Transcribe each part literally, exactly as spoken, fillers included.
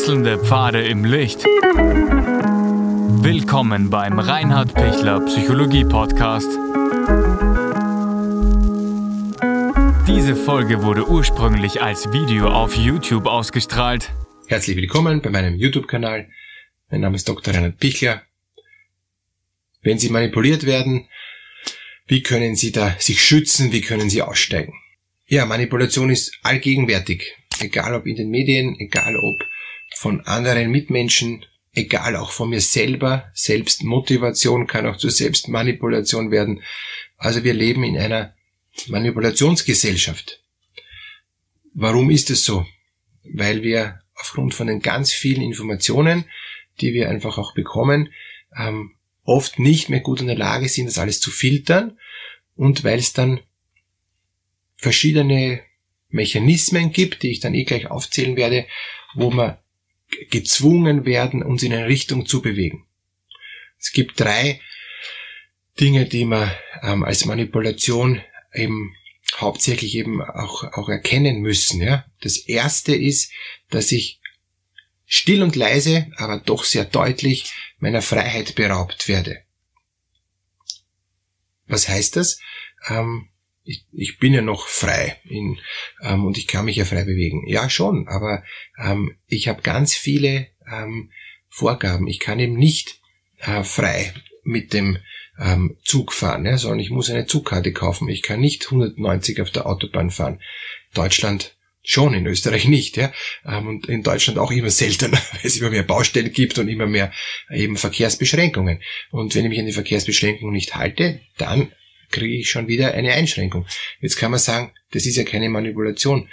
Wechselnde Pfade im Licht. Willkommen beim Reinhard Pichler Psychologie Podcast. Diese Folge wurde ursprünglich als Video auf YouTube ausgestrahlt. Herzlich willkommen bei meinem YouTube-Kanal. Mein Name ist Doktor Reinhard Pichler. Wenn Sie manipuliert werden, wie können Sie da sich schützen? Wie können Sie aussteigen? Ja, Manipulation ist allgegenwärtig. Egal ob in den Medien, egal ob von anderen Mitmenschen, egal auch von mir selber. Selbstmotivation kann auch zur Selbstmanipulation werden. Also wir leben in einer Manipulationsgesellschaft. Warum ist es so? Weil wir aufgrund von den ganz vielen Informationen, die wir einfach auch bekommen, ähm, oft nicht mehr gut in der Lage sind, das alles zu filtern, und weil es dann verschiedene Mechanismen gibt, die ich dann eh gleich aufzählen werde, wo wir gezwungen werden, uns in eine Richtung zu bewegen. Es gibt drei Dinge, die wir ähm, als Manipulation eben hauptsächlich eben auch, auch erkennen müssen. Ja. Das erste ist, dass ich still und leise, aber doch sehr deutlich meiner Freiheit beraubt werde. Was heißt das? Ähm, ich, ich bin ja noch frei in, ähm, und ich kann mich ja frei bewegen. Ja, schon, aber ähm, ich habe ganz viele ähm, Vorgaben. Ich kann eben nicht äh, frei mit dem ähm, Zug fahren, ja, sondern ich muss eine Zugkarte kaufen. Ich kann nicht hundertneunzig auf der Autobahn fahren. Deutschland schon, in Österreich nicht, ja. Und in Deutschland auch immer seltener, weil es immer mehr Baustellen gibt und immer mehr eben Verkehrsbeschränkungen. Und wenn ich mich an die Verkehrsbeschränkungen nicht halte, dann kriege ich schon wieder eine Einschränkung. Jetzt kann man sagen, das ist ja keine Manipulation.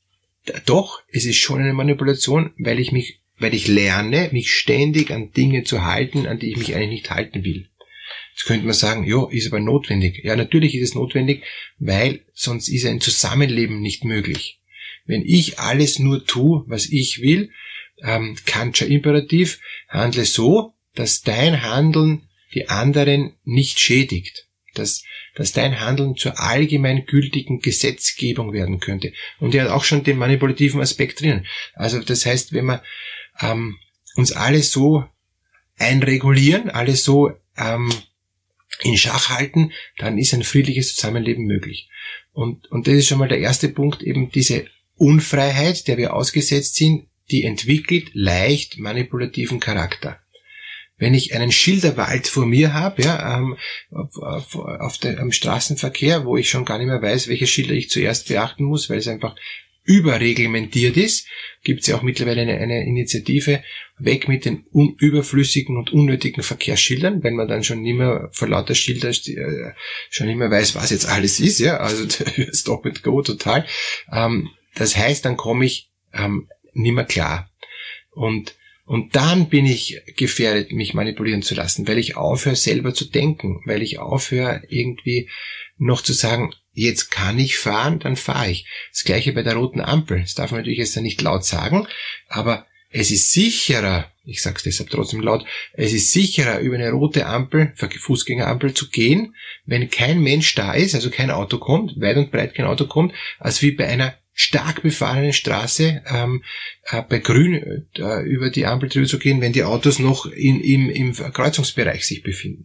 Doch, es ist schon eine Manipulation, weil ich mich, weil ich lerne, mich ständig an Dinge zu halten, an die ich mich eigentlich nicht halten will. Jetzt könnte man sagen, ja, ist aber notwendig. Ja, natürlich ist es notwendig, weil sonst ist ein Zusammenleben nicht möglich. Wenn ich alles nur tue, was ich will, ähm, Kantscher Imperativ, handle so, dass dein Handeln die anderen nicht schädigt. Dass, dass dein Handeln zur allgemein gültigen Gesetzgebung werden könnte. Und er hat auch schon den manipulativen Aspekt drinnen. Also das heißt, wenn wir ähm, uns alle so einregulieren, alle so ähm, in Schach halten, dann ist ein friedliches Zusammenleben möglich. Und, und das ist schon mal der erste Punkt, eben diese Unfreiheit, der wir ausgesetzt sind, die entwickelt leicht manipulativen Charakter. Wenn ich einen Schilderwald vor mir habe, ja, ähm, auf, auf, auf der, am Straßenverkehr, wo ich schon gar nicht mehr weiß, welche Schilder ich zuerst beachten muss, weil es einfach überreglementiert ist, gibt es ja auch mittlerweile eine, eine Initiative, weg mit den un- überflüssigen und unnötigen Verkehrsschildern, wenn man dann schon nicht mehr vor lauter Schilder äh, schon nicht mehr weiß, was jetzt alles ist, ja, also Stop and Go total. Ähm, das heißt, dann komme ich ähm, nicht mehr klar. Und Und dann bin ich gefährdet, mich manipulieren zu lassen, weil ich aufhöre, selber zu denken, weil ich aufhöre, irgendwie noch zu sagen, jetzt kann ich fahren, dann fahre ich. Das Gleiche bei der roten Ampel. Das darf man natürlich jetzt nicht laut sagen, aber es ist sicherer, ich sage es deshalb trotzdem laut, es ist sicherer, über eine rote Ampel, Fußgängerampel zu gehen, wenn kein Mensch da ist, also kein Auto kommt, weit und breit kein Auto kommt, als wie bei einer stark befahrenen Straße ähm, äh, bei Grün äh, über die Ampel drüber zu gehen, wenn die Autos noch in, im, im Kreuzungsbereich sich befinden.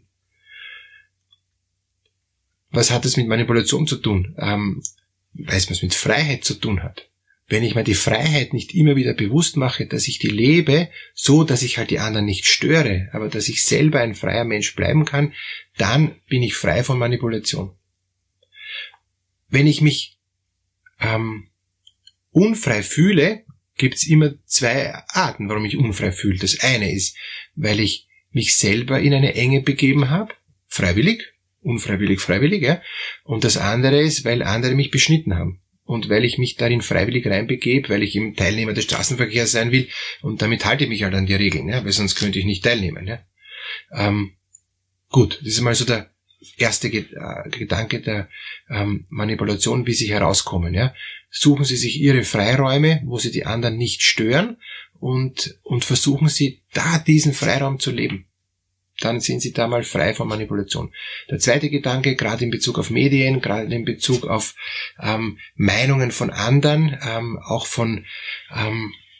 Was hat das mit Manipulation zu tun? Ähm, weil es was mit Freiheit zu tun hat. Wenn ich mir die Freiheit nicht immer wieder bewusst mache, dass ich die lebe, so dass ich halt die anderen nicht störe, aber dass ich selber ein freier Mensch bleiben kann, dann bin ich frei von Manipulation. Wenn ich mich ähm, unfrei fühle, gibt's immer zwei Arten, warum ich unfrei fühle. Das eine ist, weil ich mich selber in eine Enge begeben habe, freiwillig, unfreiwillig, freiwillig, ja. Und das andere ist, weil andere mich beschnitten haben. Und weil ich mich darin freiwillig reinbegebe, weil ich eben Teilnehmer des Straßenverkehrs sein will, und damit halte ich mich halt an die Regeln, ja, weil sonst könnte ich nicht teilnehmen. Ja. Ähm, gut, das ist mal so der erste Gedanke der ähm, Manipulation, wie sie herauskommen. Ja. Suchen Sie sich Ihre Freiräume, wo Sie die anderen nicht stören, und, und versuchen Sie, da diesen Freiraum zu leben. Dann sind Sie da mal frei von Manipulation. Der zweite Gedanke, gerade in Bezug auf Medien, gerade in Bezug auf ähm, Meinungen von anderen, ähm, auch von ähm,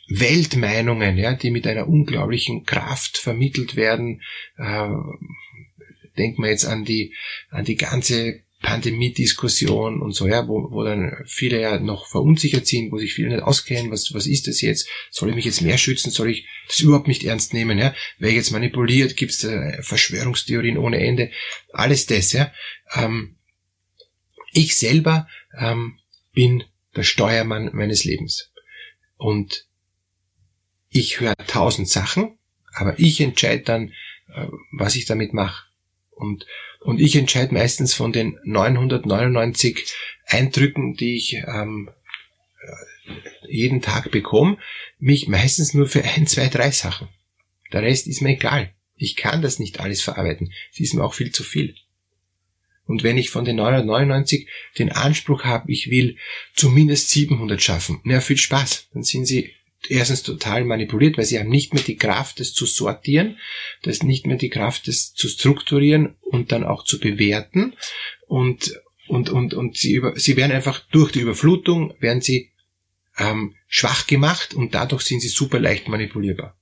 Weltmeinungen, ja, die mit einer unglaublichen Kraft vermittelt werden. Äh, denken wir jetzt an die, an die ganze Pandemie-Diskussion und so, ja, wo, wo dann viele ja noch verunsichert sind, wo sich viele nicht auskennen, was, was ist das jetzt? Soll ich mich jetzt mehr schützen? Soll ich das überhaupt nicht ernst nehmen, ja? Wer jetzt manipuliert? Gibt es äh, Verschwörungstheorien ohne Ende? Alles das, ja. Ähm, ich selber ähm, bin der Steuermann meines Lebens. Und ich höre tausend Sachen, aber ich entscheide dann, äh, was ich damit mache. Und, und ich entscheide meistens von den neunhundertneunundneunzig Eindrücken, die ich ähm, jeden Tag bekomme, mich meistens nur für ein, zwei, drei Sachen. Der Rest ist mir egal. Ich kann das nicht alles verarbeiten. Es ist mir auch viel zu viel. Und wenn ich von den neunhundertneunundneunzig den Anspruch habe, ich will zumindest siebenhundert schaffen, na, viel Spaß. Dann sind sie erstens total manipuliert, weil sie haben nicht mehr die Kraft, das zu sortieren, das nicht mehr die Kraft, das zu strukturieren und dann auch zu bewerten. Und, und, und, und sie über, sie werden einfach durch die Überflutung, werden sie ähm, schwach gemacht und dadurch sind sie super leicht manipulierbar.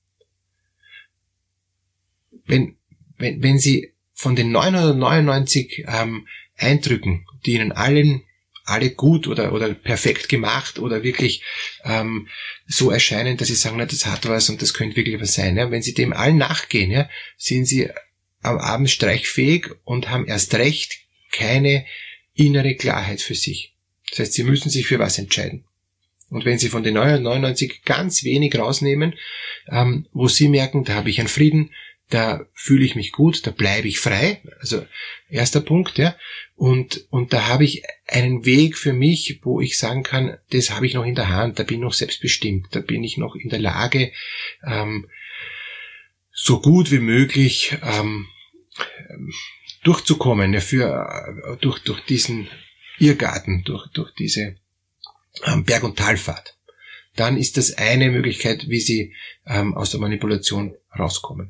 Wenn, wenn, wenn sie von den neunhundertneunundneunzig ähm, Eindrücken, die ihnen allen alle gut oder oder perfekt gemacht oder wirklich ähm, so erscheinen, dass sie sagen, na, das hat was und das könnte wirklich was sein. Ja? Wenn sie dem allen nachgehen, ja, sind sie am Abend streichfähig und haben erst recht keine innere Klarheit für sich. Das heißt, sie müssen sich für was entscheiden. Und wenn sie von den neunhundertneunundneunzig ganz wenig rausnehmen, ähm, wo sie merken, da habe ich einen Frieden, da fühle ich mich gut, da bleibe ich frei, also erster Punkt, ja, und und da habe ich einen Weg für mich, wo ich sagen kann, das habe ich noch in der Hand, da bin ich noch selbstbestimmt, da bin ich noch in der Lage, ähm, so gut wie möglich ähm, durchzukommen, ja, für, durch durch diesen Irrgarten, durch durch diese ähm, Berg- und Talfahrt. Dann ist das eine Möglichkeit, wie sie ähm, aus der Manipulation rauskommen.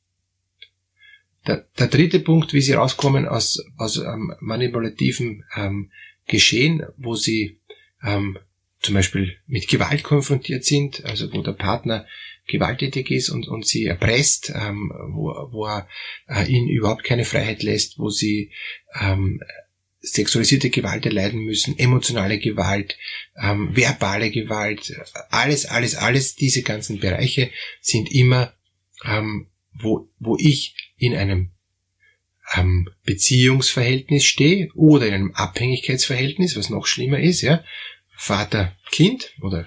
Der, der dritte Punkt, wie sie rauskommen aus, aus ähm, manipulativen ähm, Geschehen, wo sie ähm, zum Beispiel mit Gewalt konfrontiert sind, also wo der Partner gewalttätig ist und, und sie erpresst, ähm, wo, wo er äh, ihnen überhaupt keine Freiheit lässt, wo sie ähm, sexualisierte Gewalt erleiden müssen, emotionale Gewalt, ähm, verbale Gewalt, alles, alles, alles, diese ganzen Bereiche sind immer, ähm, wo, wo ich in einem ähm, Beziehungsverhältnis stehe oder in einem Abhängigkeitsverhältnis, was noch schlimmer ist, ja, Vater-Kind oder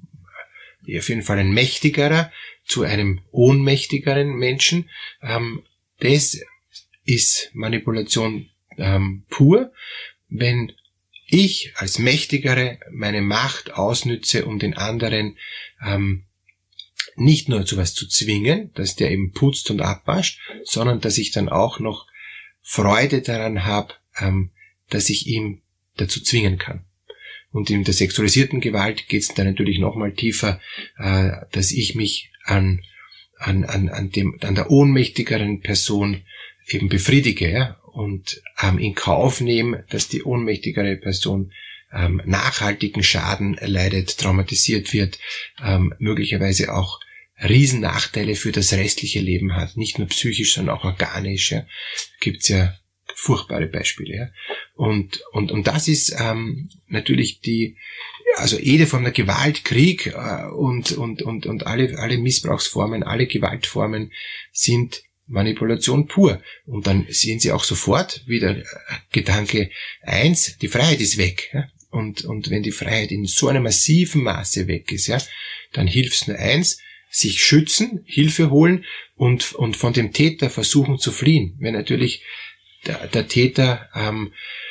auf jeden Fall ein mächtigerer zu einem ohnmächtigeren Menschen, ähm, das ist Manipulation ähm, pur, wenn ich als Mächtigere meine Macht ausnütze, um den anderen ähm, nicht nur zu was zu zwingen, dass der eben putzt und abwascht, sondern dass ich dann auch noch Freude daran habe, ähm, dass ich ihm dazu zwingen kann. Und in der sexualisierten Gewalt geht es dann natürlich nochmal tiefer, äh, dass ich mich an, an, an, an, dem, an der ohnmächtigeren Person eben befriedige, ja, und ähm, in Kauf nehme, dass die ohnmächtigere Person ähm, nachhaltigen Schaden erleidet, traumatisiert wird, ähm, möglicherweise auch Riesennachteile für das restliche Leben hat, nicht nur psychisch, sondern auch organisch. Ja. Gibt's ja furchtbare Beispiele. Ja. Und und und das ist ähm, natürlich die, also jede Form der Gewalt, Krieg äh, und und und und alle alle Missbrauchsformen, alle Gewaltformen sind Manipulation pur. Und dann sehen Sie auch sofort wieder Gedanke eins, die Freiheit ist weg. Ja. Und und wenn die Freiheit in so einem massiven Maße weg ist, ja, dann hilft's nur eins: sich schützen, Hilfe holen und und von dem Täter versuchen zu fliehen. Wenn natürlich der, der Täter ähm,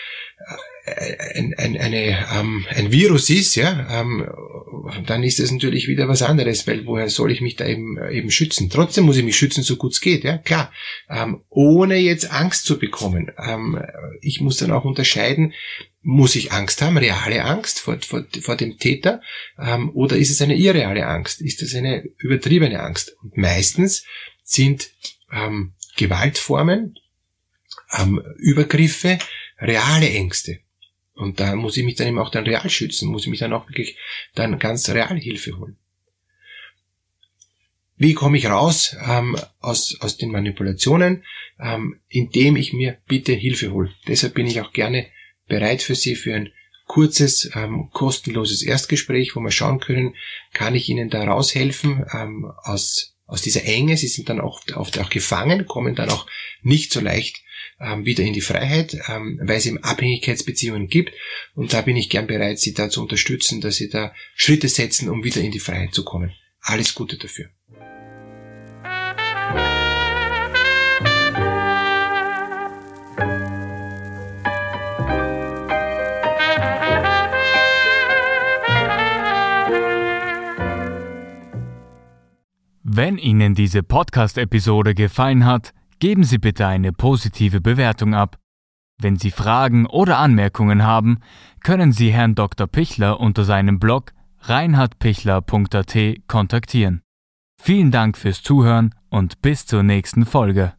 ein, ein, eine, ähm, ein Virus ist, ja, ähm, dann ist das natürlich wieder was anderes, weil woher soll ich mich da eben eben schützen? Trotzdem muss ich mich schützen, so gut es geht, ja, klar, ähm, ohne jetzt Angst zu bekommen. Ähm, ich muss dann auch unterscheiden, muss ich Angst haben, reale Angst vor, vor, vor dem Täter, ähm, oder ist es eine irreale Angst? Ist es eine übertriebene Angst? Und meistens sind ähm, Gewaltformen, ähm, Übergriffe, reale Ängste. Und da muss ich mich dann eben auch dann real schützen, muss ich mich dann auch wirklich dann ganz real Hilfe holen. Wie komme ich raus ähm, aus, aus den Manipulationen? Ähm, indem ich mir bitte Hilfe hole. Deshalb bin ich auch gerne bereit für Sie für ein kurzes, ähm, kostenloses Erstgespräch, wo wir schauen können, kann ich Ihnen da raushelfen ähm, aus aus dieser Enge. Sie sind dann auch oft auch gefangen, kommen dann auch nicht so leicht ähm, wieder in die Freiheit, ähm, weil es eben Abhängigkeitsbeziehungen gibt. Und da bin ich gern bereit, Sie da zu unterstützen, dass Sie da Schritte setzen, um wieder in die Freiheit zu kommen. Alles Gute dafür. Wenn Ihnen diese Podcast-Episode gefallen hat, geben Sie bitte eine positive Bewertung ab. Wenn Sie Fragen oder Anmerkungen haben, können Sie Herrn Doktor Pichler unter seinem Blog reinhard pichler punkt a t kontaktieren. Vielen Dank fürs Zuhören und bis zur nächsten Folge.